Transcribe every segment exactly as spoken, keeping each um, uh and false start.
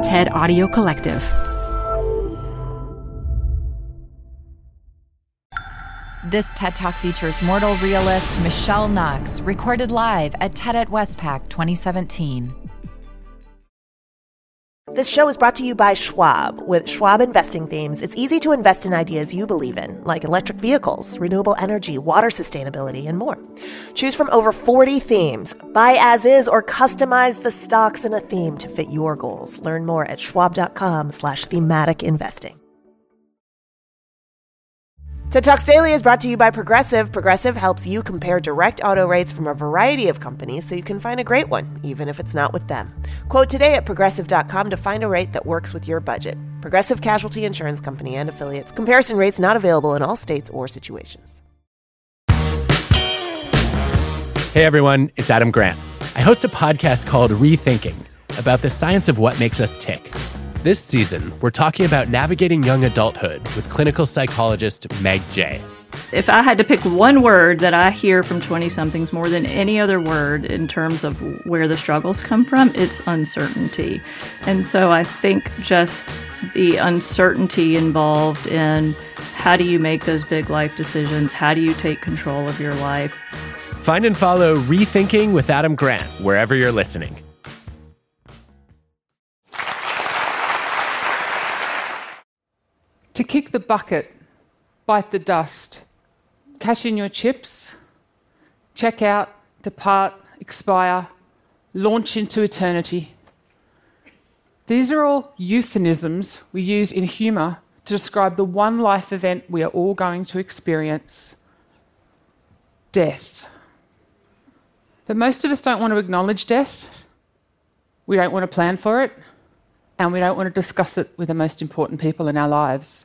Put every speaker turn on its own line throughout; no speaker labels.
TED Audio Collective.
This TED Talk features mortal realist Michelle Knox, recorded live at TED at Westpac twenty seventeen.
This show is brought to you by Schwab. With Schwab investing themes, it's easy to invest in ideas you believe in, like electric vehicles, renewable energy, water sustainability, and more. Choose from over forty themes. Buy as is or customize the stocks in a theme to fit your goals. Learn more at schwab.com slash thematic investing. TED Talks Daily is brought to you by Progressive. Progressive helps you compare direct auto rates from a variety of companies so you can find a great one, even if it's not with them. Quote today at progressive dot com to find a rate that works with your budget. Progressive Casualty Insurance Company and Affiliates. Comparison rates not available in all states or situations.
Hey everyone, it's Adam Grant. I host a podcast called Rethinking about the science of what makes us tick. This season, we're talking about navigating young adulthood with clinical psychologist Meg Jay.
If I had to pick one word that I hear from twenty-somethings more than any other word in terms of where the struggles come from, it's uncertainty. And so I think just the uncertainty involved in how do you make those big life decisions? How do you take control of your life?
Find and follow Rethinking with Adam Grant wherever you're listening.
To kick the bucket, bite the dust, cash in your chips, check out, depart, expire, launch into eternity. These are all euphemisms we use in humour to describe the one life event we are all going to experience: death. But most of us don't want to acknowledge death, we don't want to plan for it, and we don't want to discuss it with the most important people in our lives.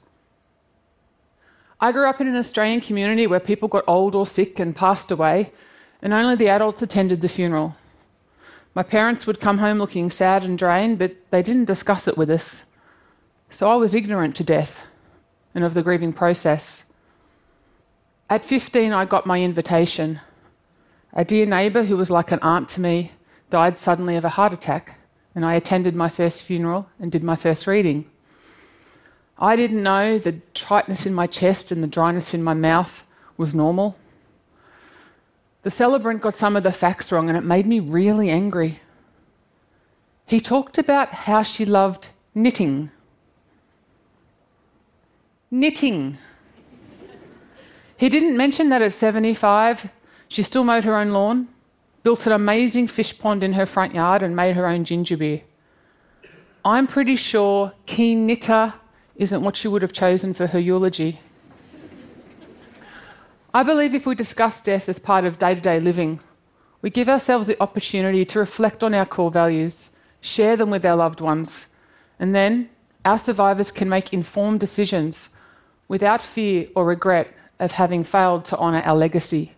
I grew up in an Australian community where people got old or sick and passed away, and only the adults attended the funeral. My parents would come home looking sad and drained, but they didn't discuss it with us. So I was ignorant to death and of the grieving process. At fifteen, I got my invitation. A dear neighbour who was like an aunt to me died suddenly of a heart attack, and I attended my first funeral and did my first reading. I didn't know the tightness in my chest and the dryness in my mouth was normal. The celebrant got some of the facts wrong, and it made me really angry. He talked about how she loved knitting. Knitting. He didn't mention that at seventy-five, she still mowed her own lawn, built an amazing fish pond in her front yard, and made her own ginger beer. I'm pretty sure keen knitter isn't what she would have chosen for her eulogy. I believe if we discuss death as part of day-to-day living, we give ourselves the opportunity to reflect on our core values, share them with our loved ones, and then our survivors can make informed decisions without fear or regret of having failed to honour our legacy.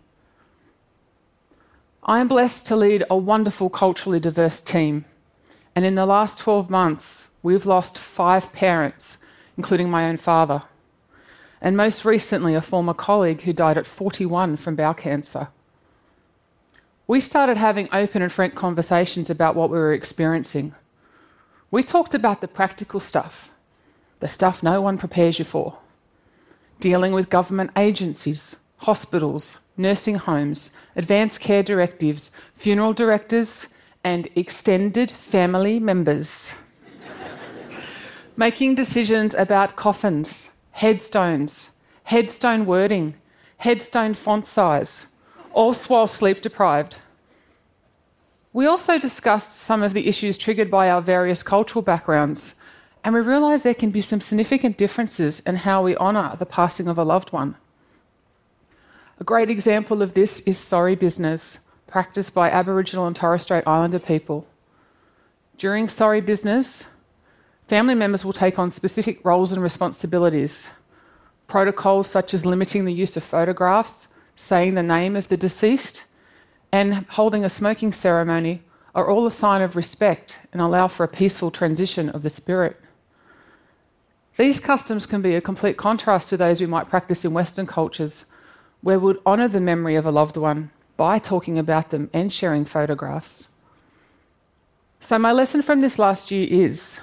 I am blessed to lead a wonderful culturally diverse team, and in the last twelve months, we've lost five parents, including my own father, and most recently a former colleague who died at forty-one from bowel cancer. We started having open and frank conversations about what we were experiencing. We talked about the practical stuff, the stuff no one prepares you for, dealing with government agencies, hospitals, nursing homes, advanced care directives, funeral directors, and extended family members. Making decisions about coffins, headstones, headstone wording, headstone font size, all while sleep deprived. We also discussed some of the issues triggered by our various cultural backgrounds, and we realised there can be some significant differences in how we honour the passing of a loved one. A great example of this is sorry business, practiced by Aboriginal and Torres Strait Islander people. During sorry business, family members will take on specific roles and responsibilities. Protocols such as limiting the use of photographs, saying the name of the deceased, and holding a smoking ceremony are all a sign of respect and allow for a peaceful transition of the spirit. These customs can be a complete contrast to those we might practice in Western cultures, where we would honour the memory of a loved one by talking about them and sharing photographs. So my lesson from this last year is,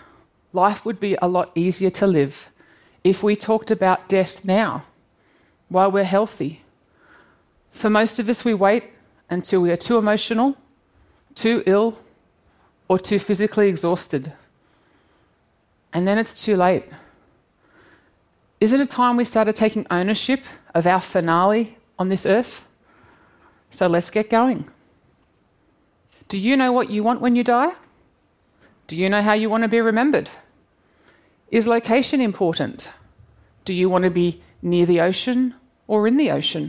life would be a lot easier to live if we talked about death now, while we're healthy. For most of us, we wait until we are too emotional, too ill, or too physically exhausted. And then it's too late. Isn't it time we started taking ownership of our finale on this earth? So let's get going. Do you know what you want when you die? Do you know how you want to be remembered? Is location important? Do you want to be near the ocean or in the ocean?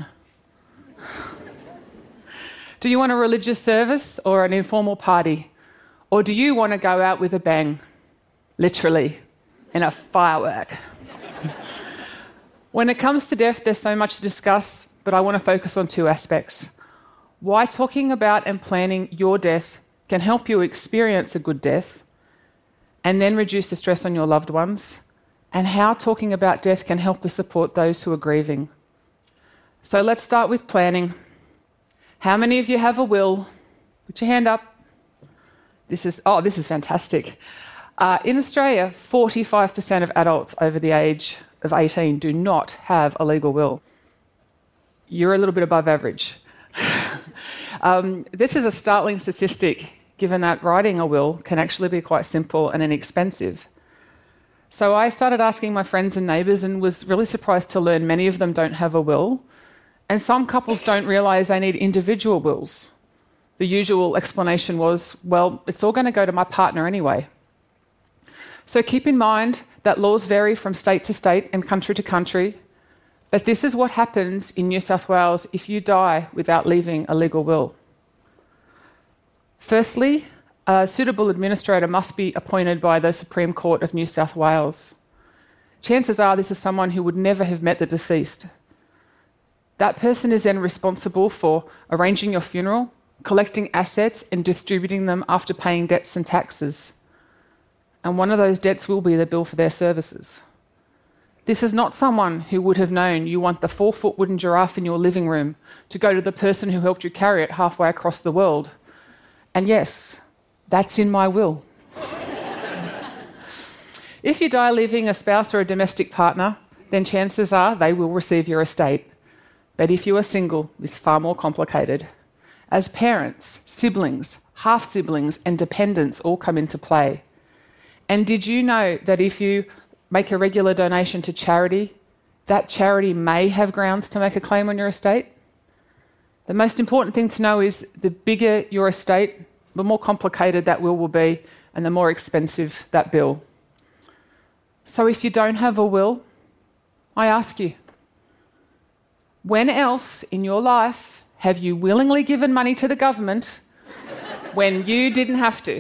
Do you want a religious service or an informal party? Or do you want to go out with a bang, literally, in a firework? When it comes to death, there's so much to discuss, but I want to focus on two aspects. Why talking about and planning your death can help you experience a good death, and then reduce the stress on your loved ones, and how talking about death can help us support those who are grieving. So let's start with planning. How many of you have a will? Put your hand up. This is, oh, this is fantastic. Uh, in Australia, forty-five percent of adults over the age of eighteen do not have a legal will. You're a little bit above average. um, this is a startling statistic, given that writing a will can actually be quite simple and inexpensive. So I started asking my friends and neighbours and was really surprised to learn many of them don't have a will, and some couples don't realise they need individual wills. The usual explanation was, well, it's all going to go to my partner anyway. So keep in mind that laws vary from state to state and country to country, but this is what happens in New South Wales if you die without leaving a legal will. Firstly, a suitable administrator must be appointed by the Supreme Court of New South Wales. Chances are this is someone who would never have met the deceased. That person is then responsible for arranging your funeral, collecting assets and distributing them after paying debts and taxes. And one of those debts will be the bill for their services. This is not someone who would have known you want the four-foot wooden giraffe in your living room to go to the person who helped you carry it halfway across the world. And yes, that's in my will. If you die leaving a spouse or a domestic partner, then chances are they will receive your estate. But if you are single, it's far more complicated. As parents, siblings, half-siblings and dependents all come into play. And did you know that if you make a regular donation to charity, that charity may have grounds to make a claim on your estate? The most important thing to know is the bigger your estate, the more complicated that will will be and the more expensive that bill. So if you don't have a will, I ask you, when else in your life have you willingly given money to the government when you didn't have to?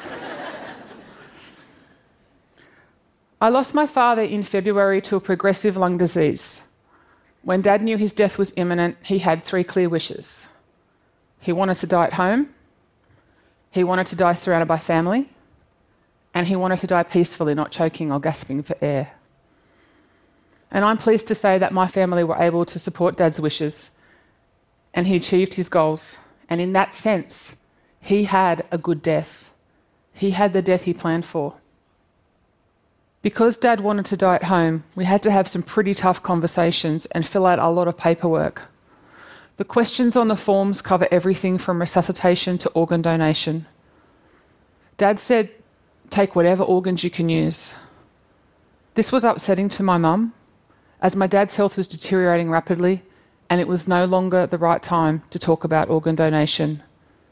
I lost my father in February to a progressive lung disease. When Dad knew his death was imminent, he had three clear wishes. He wanted to die at home, he wanted to die surrounded by family, and he wanted to die peacefully, not choking or gasping for air. And I'm pleased to say that my family were able to support Dad's wishes, and he achieved his goals. And in that sense, he had a good death. He had the death he planned for. Because Dad wanted to die at home, we had to have some pretty tough conversations and fill out a lot of paperwork. The questions on the forms cover everything from resuscitation to organ donation. Dad said, take whatever organs you can use. This was upsetting to my mum, as my dad's health was deteriorating rapidly and it was no longer the right time to talk about organ donation.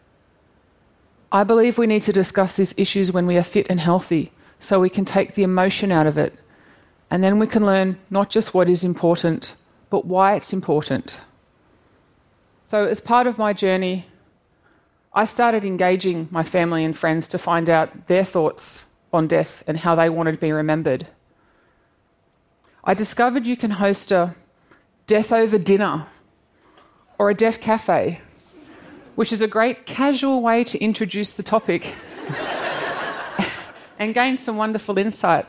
I believe we need to discuss these issues when we are fit and healthy, so we can take the emotion out of it, and then we can learn not just what is important, but why it's important. So as part of my journey, I started engaging my family and friends to find out their thoughts on death and how they wanted to be remembered. I discovered you can host a death over dinner or a death cafe, which is a great casual way to introduce the topic and gain some wonderful insight.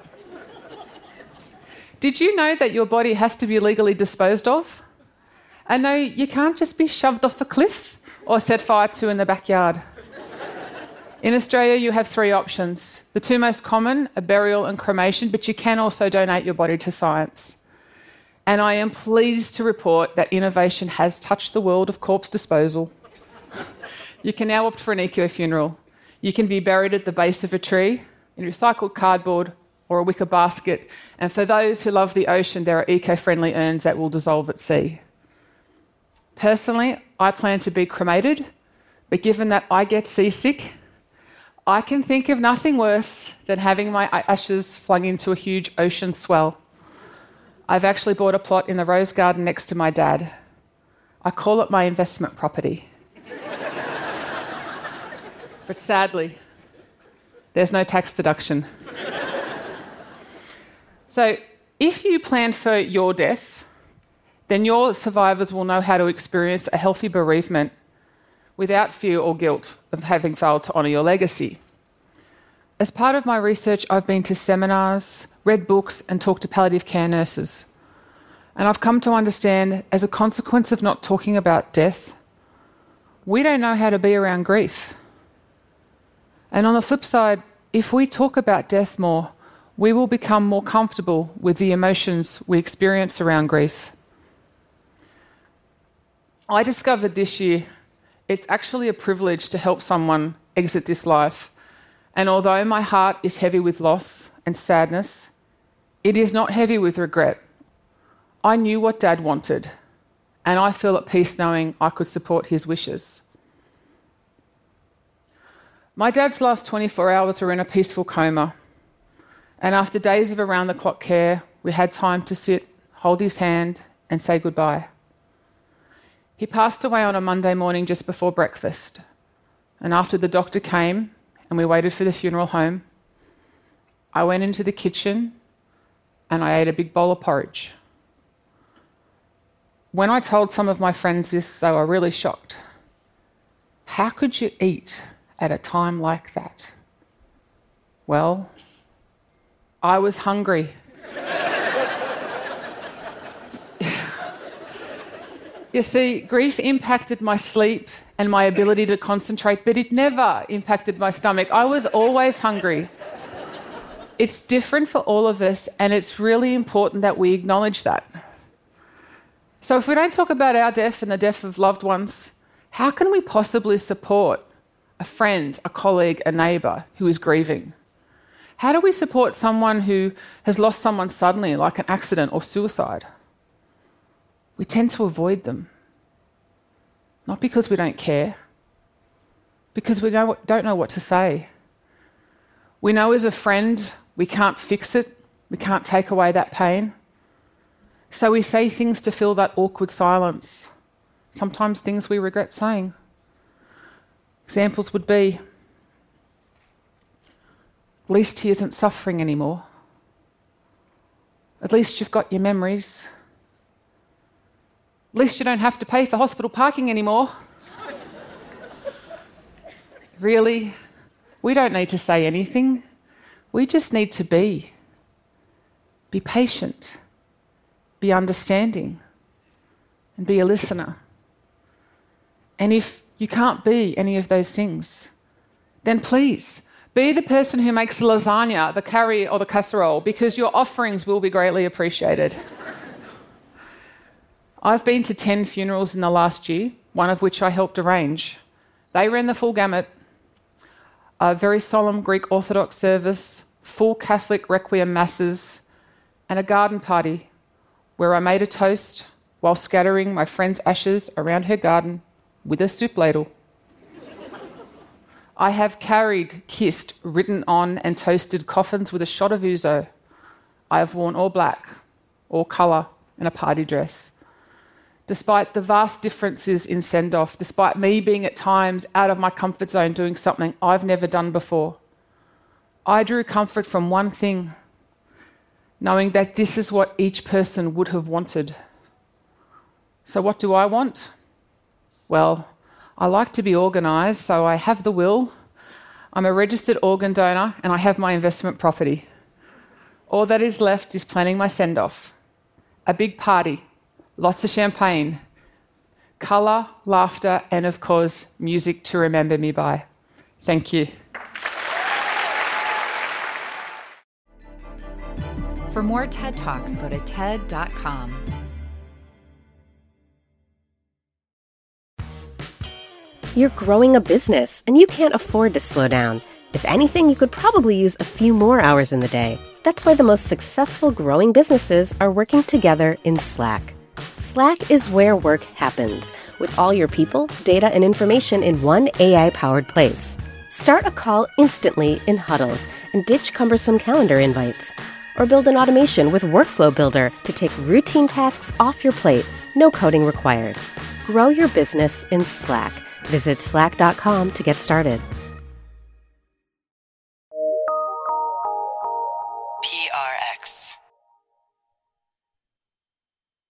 Did you know that your body has to be legally disposed of? And no, you can't just be shoved off a cliff or set fire to in the backyard. In Australia, you have three options. The two most common are burial and cremation, but you can also donate your body to science. And I am pleased to report that innovation has touched the world of corpse disposal. You can now opt for an eco-funeral. You can be buried at the base of a tree, in recycled cardboard, or a wicker basket. And for those who love the ocean, there are eco-friendly urns that will dissolve at sea. Personally, I plan to be cremated, but given that I get seasick, I can think of nothing worse than having my ashes flung into a huge ocean swell. I've actually bought a plot in the rose garden next to my dad. I call it my investment property. But sadly, there's no tax deduction. So if you plan for your death, then your survivors will know how to experience a healthy bereavement without fear or guilt of having failed to honour your legacy. As part of my research, I've been to seminars, read books, and talked to palliative care nurses. And I've come to understand, as a consequence of not talking about death, we don't know how to be around grief. And on the flip side, if we talk about death more, we will become more comfortable with the emotions we experience around grief. I discovered this year it's actually a privilege to help someone exit this life. And although my heart is heavy with loss and sadness, it is not heavy with regret. I knew what Dad wanted, and I feel at peace knowing I could support his wishes. My dad's last twenty-four hours were in a peaceful coma, and after days of around-the-clock care, we had time to sit, hold his hand, and say goodbye. He passed away on a Monday morning just before breakfast, and after the doctor came and we waited for the funeral home, I went into the kitchen and I ate a big bowl of porridge. When I told some of my friends this, they were really shocked. How could you eat at a time like that? Well, I was hungry. You see, grief impacted my sleep and my ability to concentrate, but it never impacted my stomach. I was always hungry. It's different for all of us, and it's really important that we acknowledge that. So if we don't talk about our death and the death of loved ones, how can we possibly support a friend, a colleague, a neighbour who is grieving? How do we support someone who has lost someone suddenly, like an accident or suicide? We tend to avoid them. Not because we don't care, because we don't know what to say. We know as a friend we can't fix it, we can't take away that pain. So we say things to fill that awkward silence, sometimes things we regret saying. Examples would be, at least he isn't suffering anymore. At least you've got your memories. At least you don't have to pay for hospital parking anymore. Really, we don't need to say anything. We just need to be. Be patient. Be understanding. And be a listener. And if you can't be any of those things, then please, be the person who makes the lasagna, the curry, or the casserole, because your offerings will be greatly appreciated. I've been to ten funerals in the last year, one of which I helped arrange. They ran the full gamut. A very solemn Greek Orthodox service, full Catholic requiem masses, and a garden party where I made a toast while scattering my friend's ashes around her garden with a soup ladle. I have carried, kissed, written on and toasted coffins with a shot of ouzo. I have worn all black, all colour, and a party dress. Despite the vast differences in send-off, despite me being at times out of my comfort zone doing something I've never done before, I drew comfort from one thing, knowing that this is what each person would have wanted. So what do I want? Well, I like to be organised, so I have the will, I'm a registered organ donor, and I have my investment property. All that is left is planning my send-off. A big party. Lots of champagne, colour, laughter, and of course, music to remember me by. Thank you.
For more TED Talks, go to ted dot com.
You're growing a business, and you can't afford to slow down. If anything, you could probably use a few more hours in the day. That's why the most successful growing businesses are working together in Slack. Slack is where work happens, with all your people, data, and information in one A I-powered place. Start a call instantly in huddles and ditch cumbersome calendar invites. Or build an automation with Workflow Builder to take routine tasks off your plate, no coding required. Grow your business in Slack. Visit slack dot com to get started.